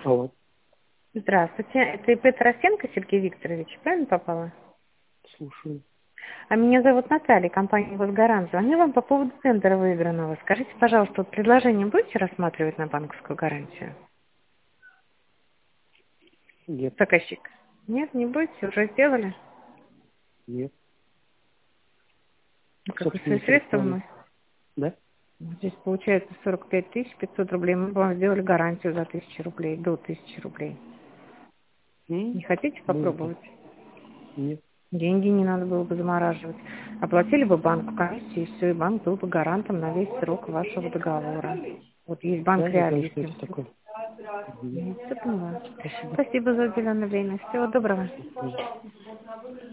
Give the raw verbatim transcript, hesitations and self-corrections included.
Алло, Здравствуйте, это ИП Тарасенко Сергей Викторович, правильно попала? слушаю. А меня зовут Наталья, компания «Госгарант». Звоню вам по поводу тендера выигранного. Скажите, пожалуйста, вот предложение будете рассматривать на банковскую гарантию? Нет, Заказчик? Нет, не будете? Уже сделали? нет. Ну, как вы свои Собственник средства электронный. мы? Да? Здесь получается сорок пять тысяч пятьсот рублей. Мы бы вам сделали гарантию за тысячу рублей, до тысячи рублей. М, Не хотите Было-то. попробовать? Нет. Деньги не надо было бы замораживать. Оплатили бы банку комиссию, и все, и банк был бы гарантом на весь срок вашего договора. Вот есть банк Да, я знаю, что Реалити. это такое. Мгм. Ну, всё поняла. Спасибо. Спасибо за уделенное время. Всего доброго. Мгм.